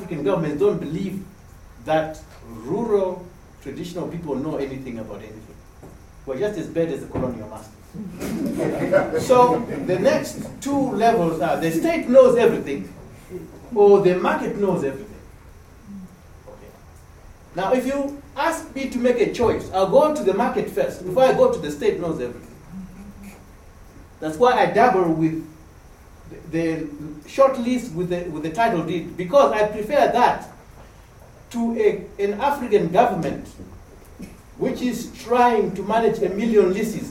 African governments don't believe that rural traditional people know anything about anything. We're just as bad as the colonial masters. So the next two levels are the state knows everything, or the market knows everything. Okay. Now, if you ask me to make a choice, I'll go to the market first before I go to the state knows everything. That's why I dabble with the short list with the title deed, because I prefer that to an African government which is trying to manage 1 million leases